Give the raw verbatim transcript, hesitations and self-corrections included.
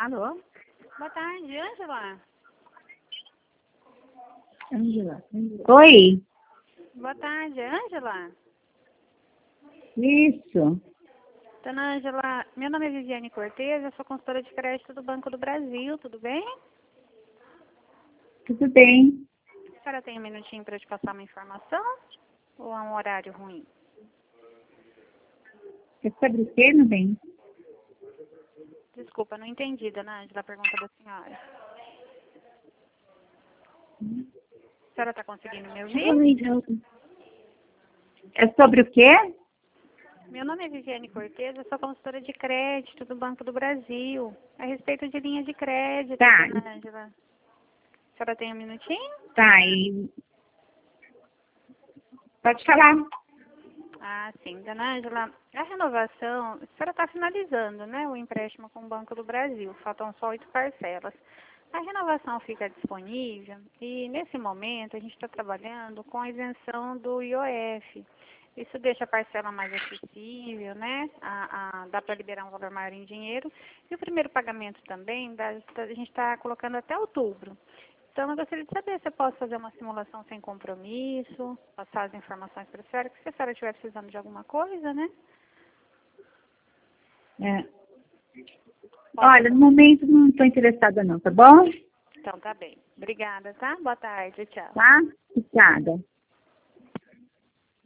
Alô? Boa tarde, Ângela. Ângela. Oi? Boa tarde, Ângela. Isso. Dona Ângela, meu nome é Viviane Cortez, eu sou consultora de crédito do Banco do Brasil, tudo bem? Tudo bem. A senhora tem um minutinho para eu te passar uma informação? Ou é um horário ruim? É sobre o quê, meu bem? Desculpa, não entendi, Dona Ângela, a pergunta da senhora. A senhora está conseguindo me ouvir? É sobre o quê? Meu nome é Viviane Cortez, eu sou consultora de crédito do Banco do Brasil, a respeito de linha de crédito, Tá. Dona Ângela. A senhora tem um minutinho? Tá, e... Pode falar. Ah, sim. Dona Ângela, a renovação, a senhora está finalizando, né, o empréstimo com o Banco do Brasil, faltam só oito parcelas. A renovação fica disponível e, nesse momento, a gente está trabalhando com a isenção do I O F. Isso deixa a parcela mais acessível, né, a, a, dá para liberar um valor maior em dinheiro. E o primeiro pagamento também, dá, a gente está colocando até outubro. Então, eu gostaria de saber se eu posso fazer uma simulação sem compromisso, passar as informações para a senhora, que se a senhora estiver precisando de alguma coisa, né? É. Posso? Olha, no momento não estou interessada não, tá bom? Então, tá bem. Obrigada, tá? Boa tarde, tchau. Tá? Obrigada.